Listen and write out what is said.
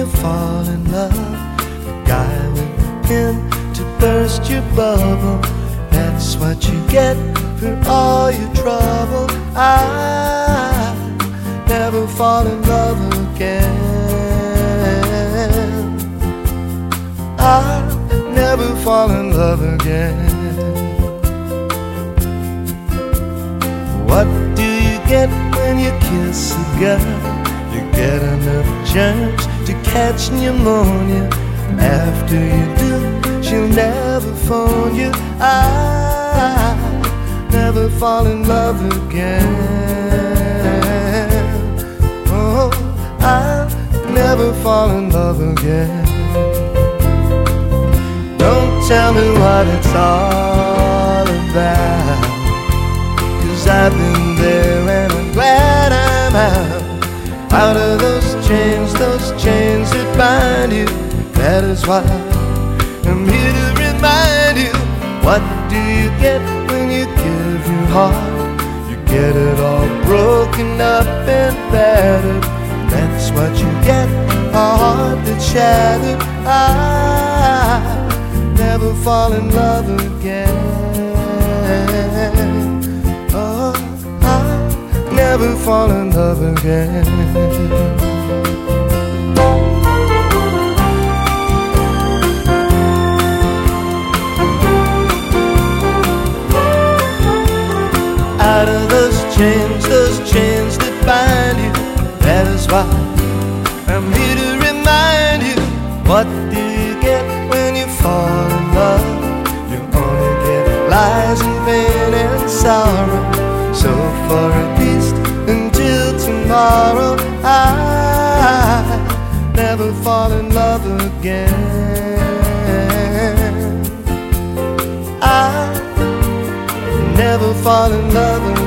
you fall in love, the guy with the pin to burst your bubble, that's what you get for all your trouble. I never fall in love again. I never fall in love again. What do you get when you kiss a girl? You get enough germs to catch pneumonia. After you do, she'll never phone you. I never fall in love again. Oh, I'll never fall in love again. Don't tell me what it's all about, 'cause I've been there and I'm glad I'm out of those chains that bind you. That is why I'm here to remind you. What do you get when you give your heart? You get it all broken up and battered. That's what you get, a heart that's shattered. I never fall in love again. Oh, I'll never fall in love again. Out of those chains that bind you. That is why I'm here to remind you. What do you get when you fall in love? You only get lies and pain and sorrow. So for at least until tomorrow, I never fall in love again. I never fall in love again.